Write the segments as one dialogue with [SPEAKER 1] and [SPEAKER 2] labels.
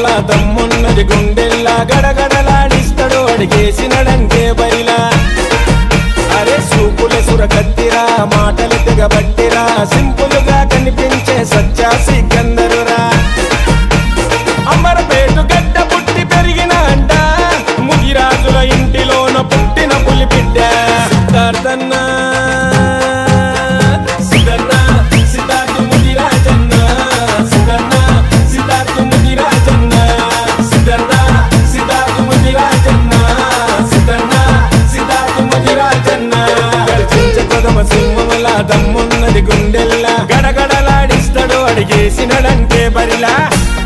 [SPEAKER 1] సింహముల దమ్మున్నది గుండెల్లా గడగడలాడిస్తాడు అడిగేసినడంటే బరిలా అరే సూపుల సురకత్తిరా మాటలు తెగబట్టిరా సింపులుగా కనిపించే సచ్చా సికందరురా అమరపేటు గడ్డ పుట్టి పెరిగిన అంట ముగిరాజుల ఇంటిలోన పుట్టిన పులిబిడ్డ సిద్ధార్థన్న సింహముల దమ్మున్నది గుండెల్లా గడగడలాడిస్తాడు అడిగేసినడంటే బరిలా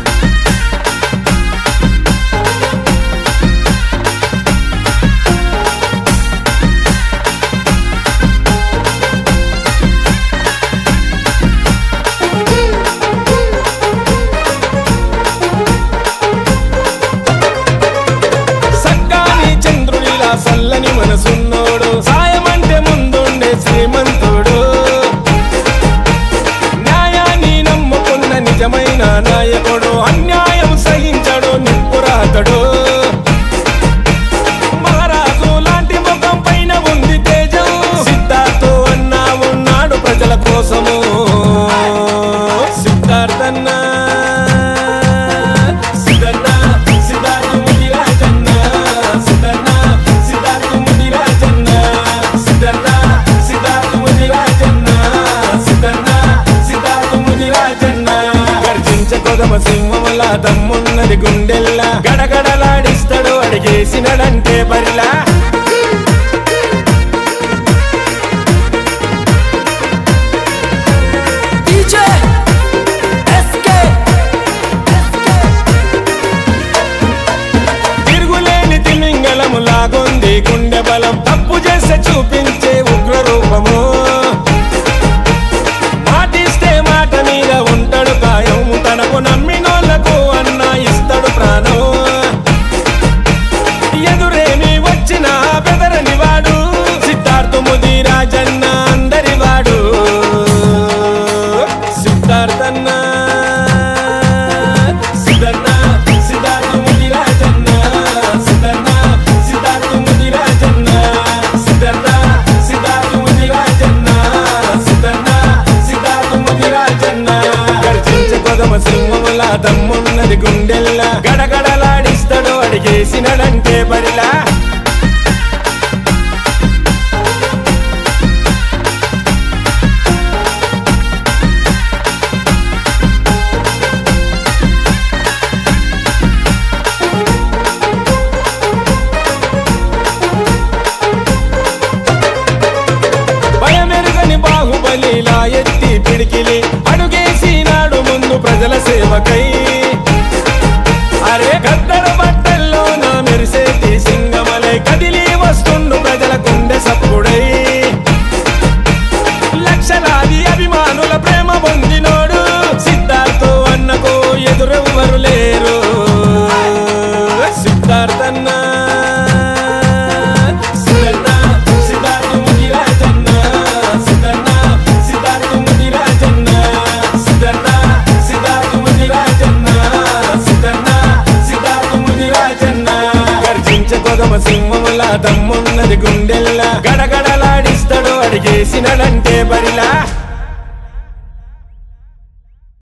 [SPEAKER 1] సక్కాని చంద్రుడిలా సల్లని మనసున్నోడు సాయమంటే ముందుండే శ్రీమంతుడు న్యాయాన్ని నమ్ముకున్న నిజమైన నాయకుడు అన్యాయం సహించడు నిప్పురాతడు మహారాజు లాంటి ముఖం పైన ఉంది తేజం సిద్ధార్థు అన్నా ఉన్నాడు ప్రజల కోసము సిద్ధార్థన్న సింహముల దమ్మున్నది గుండెల్లా గడగడలాడిస్తాడు అడిగేసినడంటే బరిలా తిరుగులేని తిమింగళము లాగుంది గుండె బలం తప్పు చేసే చూపించే ఉగ్ర రూపము మాటిస్తే మాట మీద ఉంటాడు కాయం తనకు నమ్మినోళ్లకు అన్న ఇస్తాడు ప్రాణం ఎదురేమి వచ్చినా బెదరని వాడు సిద్ధార్థ ముదిరాజన్న అందరి వాడు సిద్ధార్థన్న సిద్ధార్థ ముదిరాజన్న సిద్ధార్థ ముదిరాజన్న సిద్ధార్థ ముదిరాజన్న సిద్ధార్థ ముదిరాజన్న గర్జించకొదమ సింహముల దమ్మున్నది గుండెల్లా గడగడలాడిస్తాడు అడిగేసినడంటే బరిలా భయమెరుగని బాహుబలిలా ఎత్తి పిడికిలి అడుగేసినాడు ముందు ప్రజల సేవకై అరే గద్దర బట్టల్లో నా మెరిసేటి సింగమలై కదిలి వస్తుండు ప్రజల గుండె సప్పుడై లక్షలాది అభిమానుల ప్రేమ పొందినోడు సిద్ధార్థు అన్నకు ఎదురెవ్వరు లేరు సిద్ధార్థన్న సింహముల దమ్మున్నది గుండెల్లా గడగడలాడిస్తాడు అడిగేసినడంటే బరిలా